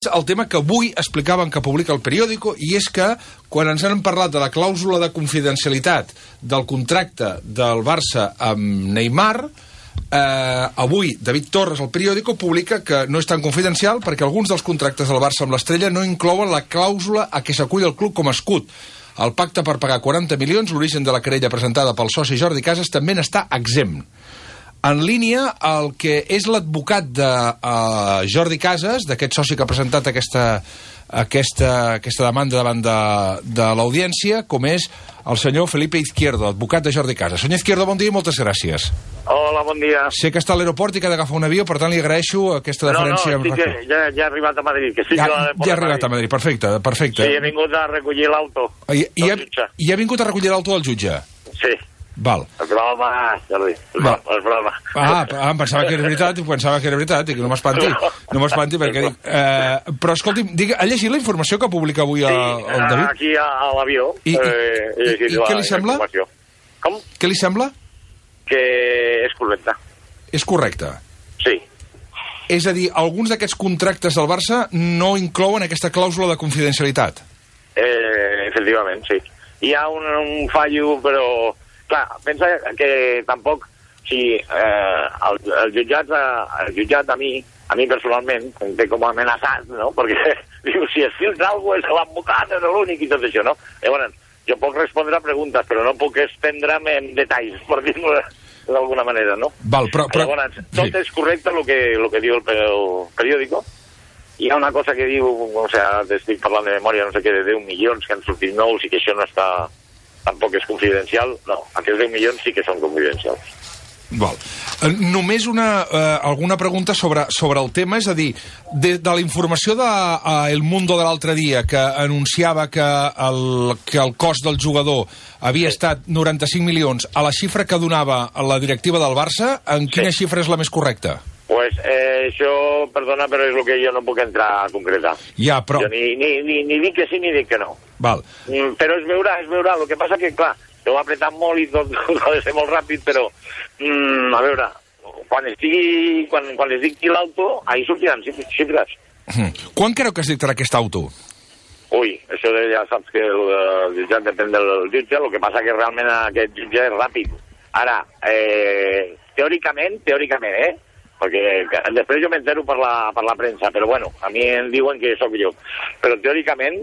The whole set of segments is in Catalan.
El tema que avui explicaven que publica el periòdico, i és que quan ens han parlat de la clàusula de confidencialitat del contracte del Barça amb Neymar, avui David Torres, al periòdico, publica que no és tan confidencial perquè alguns dels contractes del Barça amb l'Estrella no inclouen la clàusula a què s'acull el club com a escut. El pacte per pagar 40 milions, l'origen de la querella presentada pel soci Jordi Casas, també n'està exempt. En línia, el que és l'advocat de Jordi Casas, d'aquest soci que ha presentat aquesta demanda davant de l'audiència, com és el senyor Felipe Izquierdo, advocat de Jordi Casas. Senyor Izquierdo, bon dia i moltes gràcies. Hola, bon dia. Sé que està a l'aeroport i que ha d'agafar un avió, per tant li agraeixo aquesta deferència. No, ja he arribat a Madrid. Ja ha arribat a Madrid, perfecte. Sí, he vingut a recollir l'auto. I ha vingut a recollir l'auto del jutge? Sí. Val. És broma, Jordi. És broma. Em pensava que era veritat, i que no m'espanti, perquè dic... Però, escolti'm, ha llegit la informació que publica avui el David? Aquí a l'avió. I què li sembla? Com? Què li sembla? Que és correcte. És correcte? Sí. És a dir, alguns d'aquests contractes del Barça no inclouen aquesta clàusula de confidencialitat? Efectivament, sí. Hi ha un fallo, però... Clar, pensa que tampoc, si el jutjat a mi personalment, em té com a amenaçat, no? Perquè diu, si es filtra alguna cosa és l'advocat, és l'únic i tot això, no? Llavors, jo puc respondre a preguntes, però no puc estendre'm en detalls, per dir-ho d'alguna manera, no? Val, però... Llavors, tot és correcte el que diu el periòdico. Hi ha una cosa que diu, o sigui, estic parlant de memòria, no sé què, de 10 milions que han sortit nous i que això no està... tampoc és confidencial. No, aquests 10 milions sí que són confidencials. Val. Només alguna pregunta sobre el tema, és a dir, de la informació de El Mundo de l'altre dia, que anunciava que el cost del jugador havia estat 95 milions, a la xifra que donava la directiva del Barça, en quina xifra és la més correcta? Pues això, perdona, però és el que jo no puc entrar a concretar. Ja, però... Jo ni dic que sí ni dic que no. Val. Però es veurà. El que passa que, clar, ho ha apretat molt i tot ha de ser molt ràpid, però, a veure, quan es dicti l'auto, ahí sortiran xifres. Quan creu que es dictarà aquest auto? Ui, això ja saps que el jutjat depèn del jutge, el que passa que realment aquest jutge és ràpid. Ara, teòricament, perquè després jo m'entero per la premsa, però bueno, a mi em diuen que sóc jo. Però teòricament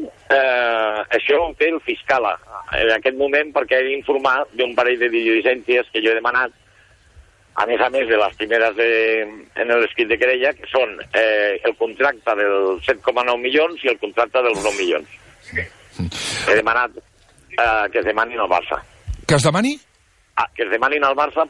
això ho té el fiscal en aquest moment, perquè he d'informar d'un parell de diligències que jo he demanat, a més de les primeres en l'escrit de querella, que són el contracte dels 7,9 milions i el contracte dels 9 milions. He demanat que es demanin al Barça. Que es demani? Que es demanin al Barça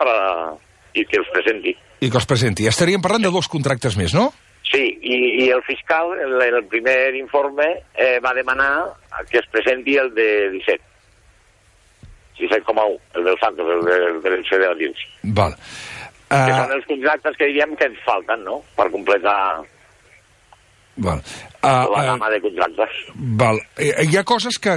i que els presenti. I que els presenti. Estaríem parlant de 2 contractes més, no? Sí, i el fiscal, en el primer informe, va demanar que es presenti el de 17. 17,1, el del Santos, el del CD de l'Audiència. Val. Que són els contractes que diríem que ens falten, no?, per completar la gamma de contractes. Val. Hi ha coses que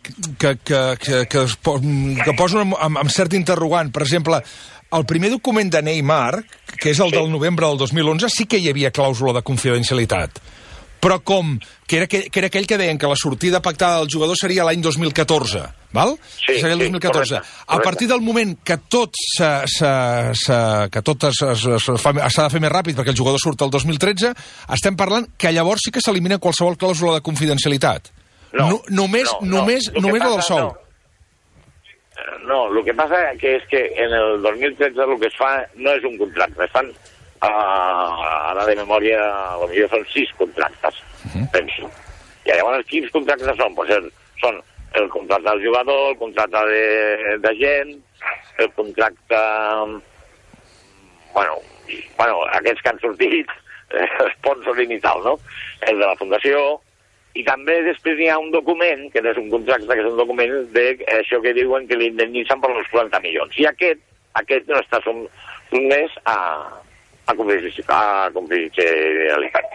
posen amb cert interrogant. Per exemple, el primer document de Neymar, que és el del novembre del 2011, sí que hi havia clàusula de confidencialitat. Però que era aquell que deien que la sortida pactada del jugador seria l'any 2014, val? Sí, seria el 2014. Correcte. A partir del moment que tot s'ha de fer més ràpid perquè el jugador surt el 2013, estem parlant que llavors sí que s'elimina qualsevol clàusula de confidencialitat. Només la del sou. No, el que passa és que en el 2013 el que es fa no és un contracte, es fan ara de memòria, potser són 6 contractes, penso. I llavors, quins contractes són? Pues són el contracte del jugador, el contracte de gent, el contracte... Bueno, aquests que han sortit, sponsoring i tal, no? El de la fundació. I també després hi ha un document, que no és un contracte, que és un document d'això que diuen que l'indemnitzen per els 40 milions. I aquest no està sotmès a confidencialitat.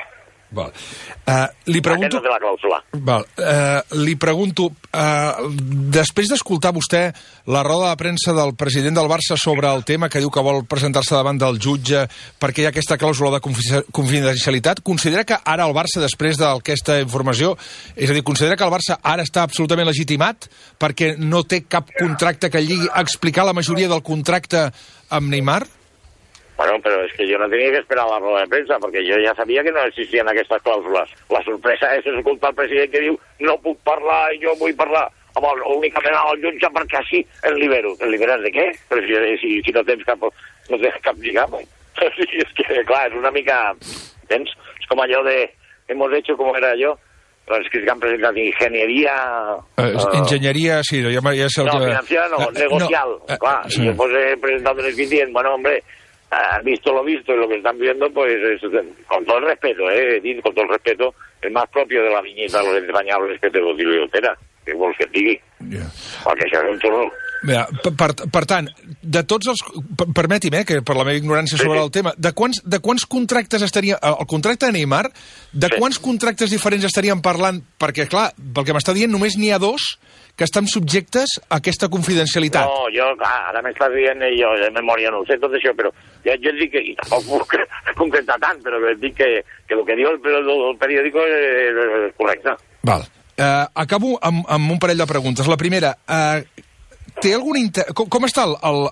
Val. Li pregunto... Aquest no té la clàusula. Val. Li pregunto, després d'escoltar vostè la roda de premsa del president del Barça sobre el tema que diu que vol presentar-se davant del jutge perquè hi ha aquesta clàusula de confidencialitat, considera que ara el Barça, després d'aquesta informació, és a dir, considera que el Barça ara està absolutament legitimat perquè no té cap contracte que lligui a explicar la majoria del contracte amb Neymar? Bueno, però és que jo no tenia que esperar la roda de premsa, perquè jo ja sabia que no existien aquestes clàusules. La sorpresa és escoltar el president que diu no puc parlar, jo vull parlar únicament al jutge perquè així el libero. El liberes de què? Però si no tens cap lligam. És que, clar, és una mica... Tens? És com allò de... Hemos hecho, com era allò? Doncs que han presentat enginyeria... Enginyeria, sí, ja és el que... No, financiera no, negocial. Clar, sí. Yo pues he presentado un escrito, bueno, hombre... Han visto lo visto y lo que están viendo, pues, con todo el respeto, con todo el respeto, el más propio de la viñeta, los entrañables que te lo digo yo, Tera, que vols que et digui. Perquè això és un torró. Per tant, de tots els... Permeti'm, que per la meva ignorància sobre el tema, de quants contractes estaria... El contracte de Neymar, de quants contractes diferents estaríem parlant? Perquè, clar, pel que m'està dient, només n'hi ha 2 que estan subjectes a aquesta confidencialitat. No, jo, clar, ara m'estàs dient, jo de memòria no ho sé, tot això, però jo et dic que, i tampoc puc concretar tant, però et dic que el que diu el periòdico és correcte. Val. Acabo amb un parell de preguntes. La primera, té algun com està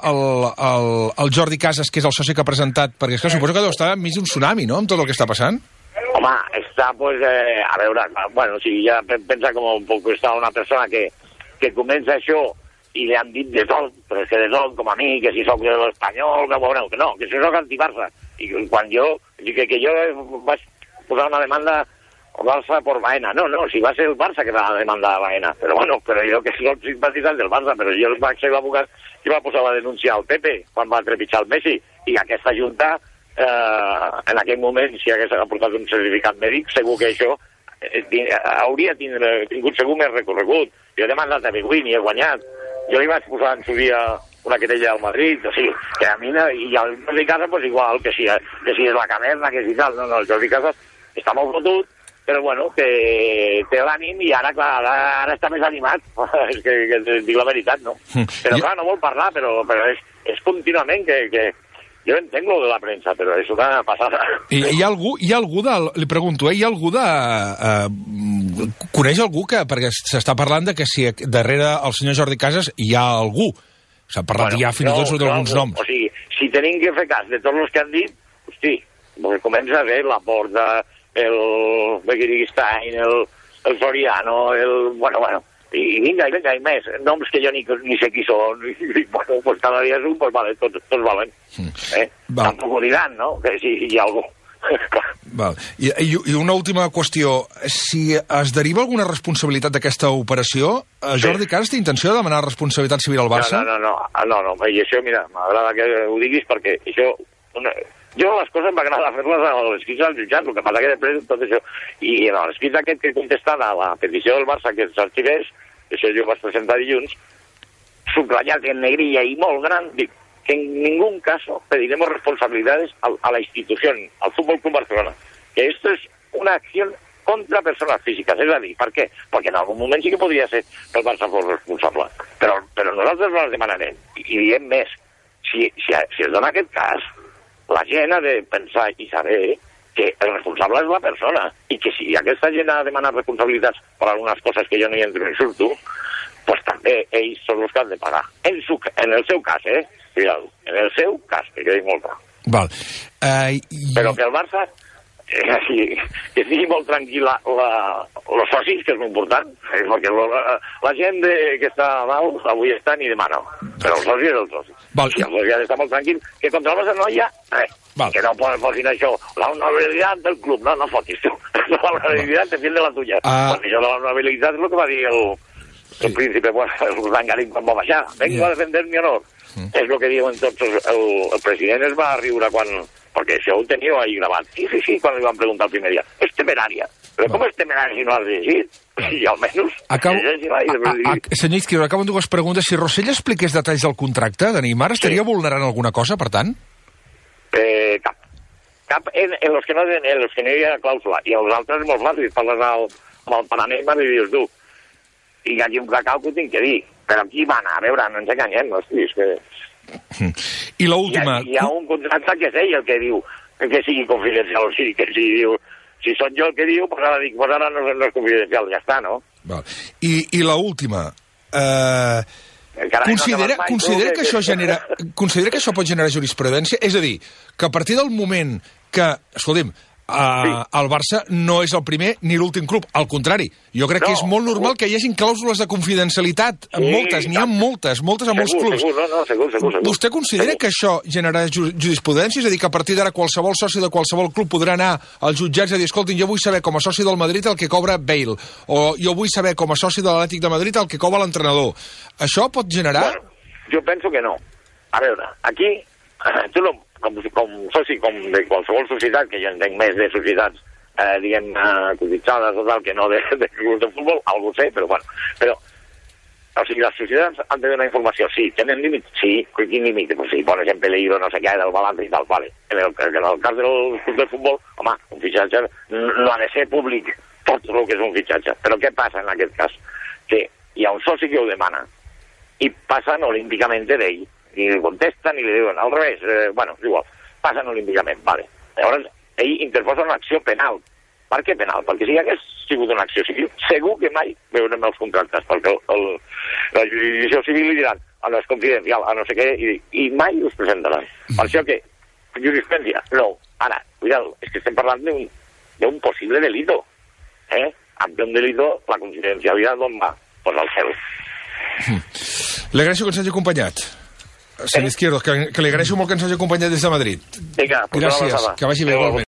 el Jordi Casas, que és el soci que ha presentat? Perquè és que suposo que deu estar enmig d'un tsunami, no?, amb tot el que està passant. Home, està, pues, a veure, bueno, si ja pensa com puc estar una persona que comença això i li han dit de tot, però és que de tot, com a mi, que si soc de l'Espanyol, que no, que si soc anti-Barça. I quan jo, que jo vaig posar una demanda al Barça per Baena. No, si va ser el Barça que va demandar a Baena. Però bueno, jo que soc simpatitzant del Barça, però jo vaig ser l'abogat que va posar la denúncia al Pepe quan va trepitjar el Messi. I aquesta junta, en aquell moment, si hagués aportat un certificat mèdic, segur que això hauria tingut segur més recorregut. Jo he demandat a Beguín i he guanyat. Jo li vaig posar en su dia una querella al Madrid, o sigui, que a mi i al Jordi Casas, pues igual, que si és la caverna, que si tal, no, el Jordi Casas està molt fotut, però bueno, que té l'ànim i ara, clar, ara està més animat. És que dic la veritat, no? Però clar, no vol parlar, però és contínuament que jo entenc lo de la premsa, però és una passada. Hi ha algú li pregunto, hi ha algú coneix algú que, perquè s'està parlant de que si darrere el senyor Jordi Casas hi ha algú, s'ha parlat ja fins i tot sobre alguns noms. O sigui, si tenim que fer cas de tots els que han dit, hosti, comença a ver la Porta, el Beguiriguistain, el Soriano, bueno, i vinga, i més, noms que jo ni sé qui són, i bueno, pues cada dia és un, pues vale, tots valen. Tampoc ho diran, no?, que si hi ha algú. Val. I una última qüestió, si es deriva alguna responsabilitat d'aquesta operació, Jordi Casas té intenció de demanar responsabilitat civil al Barça? No, i això, mira, m'agrada que ho diguis perquè això... Jo les coses m'agrada fer-les a l'escrit del jutjat, el que passa que després tot això... I en l'escrit aquest que contestant a la petició del Barça que s'arxivés, això jo vaig presentar dilluns, subratllat en negrilla i molt gran, dic que en ningú caso pediremos responsabilidades a la institución, al Fútbol Club Barcelona, que esto es una acción contra personas físicas, és a dir, per què? Perquè en algun moment sí que podria ser que el Barça fos responsable, però nosaltres no les demanarem, i diem més, si es dona aquest cas, la gent ha de pensar i saber que el responsable és la persona, i que si aquesta gent ha demanat responsabilitats per algunes coses que jo no hi entro ni surto, pues també ells són els que han de pagar. En el seu cas, cuidado, en el seu cas, que quedi molt clar. Val. Però que el Barça, que estigui molt tranquil·la els socis, que és important, perquè la gent que està a dalt avui estan i demana, però els socis és el soci. Val. I els socis han d'estar molt tranquil, que contra el Barça no hi ha res. Val. Que no posin això, la honorabilitat del club, no fotis tu, la honorabilitat defiende la tuya. Perquè això de la honorabilitat és el que va dir el príncipe, el Dangarín quan va baixar, vengo a defender mi honor. És el que diuen tots, el president es va riure quan, perquè això ho teniu ahí gravat. Sí, quan li van preguntar el primer dia. És temerària. Però com és temerària si no has llegit? Sí, almenys. Senyor Izquierdo, acabo amb dues preguntes. Si Rossell expliqués detalls del contracte de Neymar, estaria vulnerant alguna cosa, per tant? Cap. Cap en los que no hi ha clàusula. I els altres molt fàcils, parles amb el Panamà i dius, tu, tinc aquí un cacau que ho tinc que dir. Però aquí va anar, a veure, no ens enganyem, hosti, és que... I l'última... Hi ha un contracte que és ell el que diu que sigui confidencial, o sigui, que si diu... Si sóc jo el que diu, pues ara dic, pues ara no és confidencial, ja està, no? Val. I l'última... Considera que això genera... Considera que això pot generar jurisprudència? És a dir, que a partir del moment que... Escolti'm, el Barça no és el primer ni l'últim club. Al contrari, jo crec que és molt normal que hi hagin clàusules de confidencialitat. Moltes, n'hi ha moltes a molts clubs. Segur. Vostè considera que això generarà jurisprudència? És a dir, que a partir d'ara qualsevol soci de qualsevol club podrà anar als jutjats i dir, escoltin, jo vull saber com a soci del Madrid el que cobra Bale, o jo vull saber com a soci de l'Atlètic de Madrid el que cobra l'entrenador. Això pot generar? Bueno, jo penso que no. A veure, aquí, tu no... com soci, com de qualsevol societat, que jo entenc més de societats, diguem, cotitzades o tal, que no de clubs de futbol, algú sé, però bueno. Però, o sigui, les societats han de donar informació, sí, tenen límit, sí, quin límit? Pues si pones en peligro no sé què del balanç i tal, vale. En el cas del club de futbol, home, un fitxatge no ha de ser públic tot el que és un fitxatge. Però què passa en aquest cas? Que hi ha un soci que ho demana i passen olímpicament d'ell. Ni li contesten, ni li diuen al revés, bueno, és igual, passen olímpicament, vale. Llavors, ell interposa una acció penal. Per què penal? Perquè si hagués sigut una acció civil, segur que mai veurem els contractes, perquè la jurisdicció civil li diran, no és confidencial, no sé què, i mai us presentaran. Per això que, jurisprudència, no. Ara, cuidado, és que estem parlant d'un possible delito. Ante un delito, la confidencialitat d'on va? Pues al cel. Le agraeixo que ens hagi acompanyat. Senyor Izquierdo, que li agraeixo molt que ens hagi acompanyat des de Madrid. Vinga, gràcies, que vagi bé.